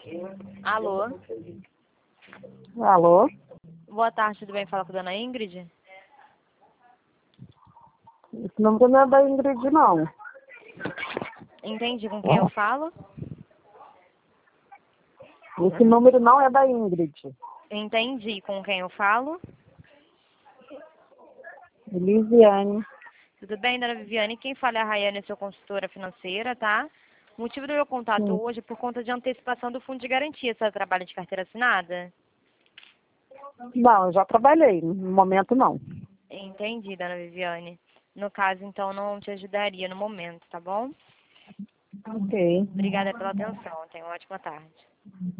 Alô? Alô? Boa tarde, tudo bem? Fala com a dona Ingrid? Esse número não é da Ingrid, não. Entendi com quem eu falo? Esse número não é da Ingrid. Entendi com quem eu falo? Elisiane. Tudo bem, dona Viviane? Quem fala é a Rayane, sua consultora financeira, tá? O motivo do meu contato Sim. hoje é por conta de antecipação do fundo de garantia. Você trabalha de carteira assinada? Não, eu já trabalhei. No momento, não. Entendi, dona Viviane. No caso, então, não te ajudaria no momento, tá bom? Ok. Obrigada pela atenção. Tenha uma ótima tarde.